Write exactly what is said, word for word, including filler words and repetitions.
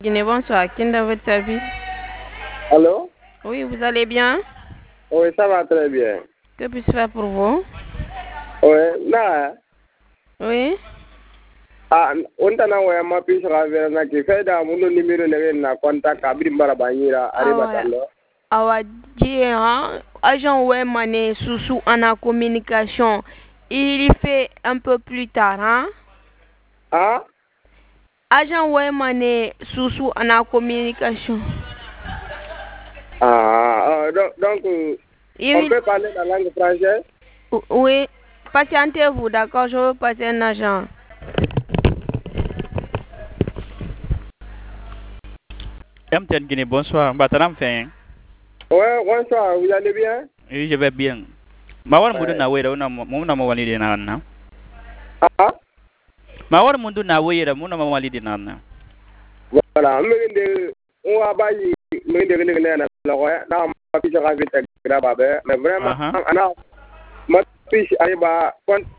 Guinée, bonsoir. Qui est dans votre service? Allô? Oui, vous allez bien? Oui, ça va très bien. Que puis-je faire pour vous? Oui, là. Oui? Ah, on t'a envoyé ma puce à na qui fait da mon numéro na contact abri marabanyira arriba talo. Awa dire agent ouais mané sous en la communication. Il y fait un peu plus tard, hein? Ah? Agent ouais mané sous en la communication. Ah, donc, donc Il, on peut parler la langue française? Oui, patientez-vous, d'accord? Je veux passer un agent. M T N Guinée, bonsoir. Bataram Fin. Ouais, bonsoir, vous allez bien? Oui, je vais bien. Mawar mudu Ouais. na wera una muna mawali de na. Ah? Mawar mudu na wera muna mawali de na. Voilà, m'ende on va bailler m'ende ne ne na la ouais, na ma puce à vite grave mais vraiment Aha. ana ma puce arriba